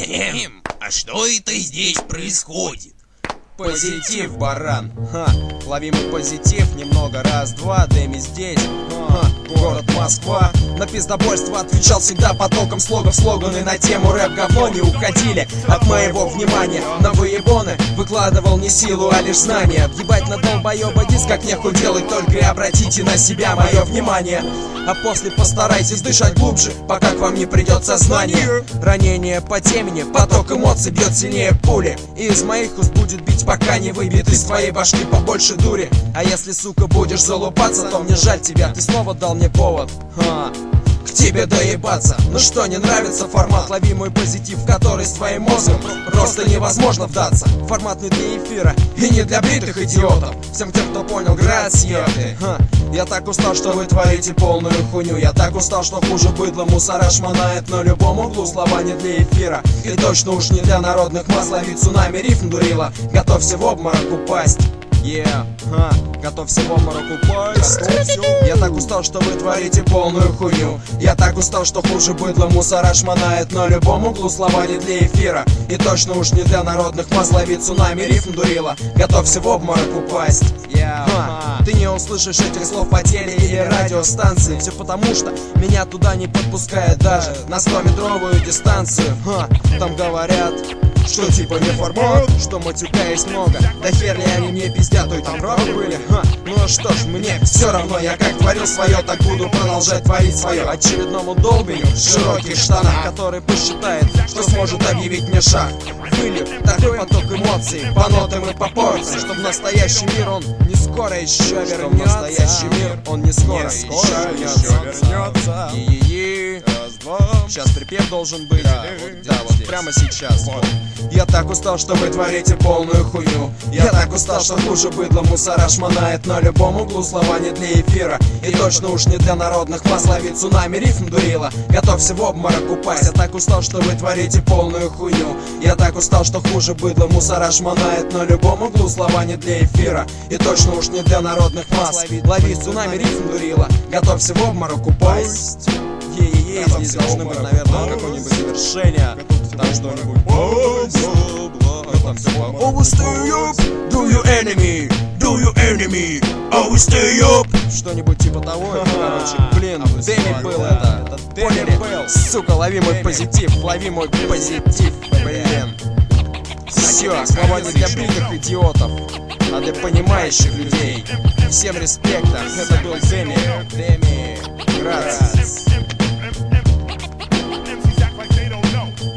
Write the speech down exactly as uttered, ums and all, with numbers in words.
Эм, а что это здесь происходит? Позитив, баран. Ха, ловимый позитив, немного, раз, два, Дэми здесь. Ха, город Москва. На пиздобольство отвечал всегда потоком слогов. Слоганы на тему рэп-говно не уходили от моего внимания. На выебоны выкладывал не силу, а лишь знания. Въебать на долбоеба диск, как нехуй делать, только и обратите на себя мое внимание. А после постарайтесь дышать глубже, пока к вам не придет сознание. Ранение по темени, поток эмоций бьет сильнее пули. И из моих уст будет бить, пока не выбьет из твоей башки побольше дури. А если, сука, будешь залупаться, то мне жаль тебя, ты снова дал мне повод. Ха. К тебе доебаться. Ну что, не нравится формат? Лови мой позитив, в который с твоим мозгом просто невозможно вдаться. Формат не для эфира и не для бритых идиотов. Всем тем, кто понял, грации. Я так устал, что вы творите полную хуйню. Я так устал, что хуже быдло мусора шмонает на любом углу. Слова не для эфира и точно уж не для народных масс. Ловить цунами рифм дурила, готовься в обморок упасть. Yeah, ха, готовься в обморок упасть. Я так устал, что вы творите полную хуйню. Я так устал, что хуже быдло мусора шмонает на любом углу. Слова не для эфира и точно уж не для народных масс. Ловить цунами рифм дурила, готовься в обморок упасть. Yeah, ха, ты не услышишь этих слов по теле или радиостанции. Все потому, что меня туда не подпускает даже на стометровую дистанцию. Ха, там говорят, что типа не формат, что матюка есть много. Да хер ли они мне пиздят, то и там правы были. Ха, ну что ж, мне все равно, я как творил свое, так буду продолжать творить свое. Очередному долбеню в широких штанах, который посчитает, что сможет объявить мне шаг. Вылью такой поток эмоций, по нотам и по порции, чтоб настоящий мир, он не скоро еще вернется. Чтоб настоящий мир, он не скоро, не скоро еще вернется. Е-е-е. Сейчас припев должен быть. Да, вот, да, вот прямо сейчас. Вот. Я так устал, что вы творите полную хуйню. Я так устал, что хуже быдло мусора шмонает на любом углу. Слова не для эфира и точно уж не для народных масс. Ловить цунами рифм дурила, готовься в обморок упасть. Я так устал, что вы творите полную хуйню. Я так устал, что хуже быдло мусора шмонает на любом углу. Слова не для эфира и точно уж не для народных масс. Ловить цунами рифм дурила, готовься в обморок упасть. Е-е-е, здесь должно быть, наверное, какое-нибудь завершение. Там что-нибудь. Always stay up, do your enemy, do your enemy, always stay up. Что-нибудь типа того, это, короче, блин, Дэми был это. Поняли? Сука, лови мой позитив, лови мой позитив, блин. Все, слова не для бритых идиотов, а для понимающих людей. Всем респект, это был Дэми, Дэми, град.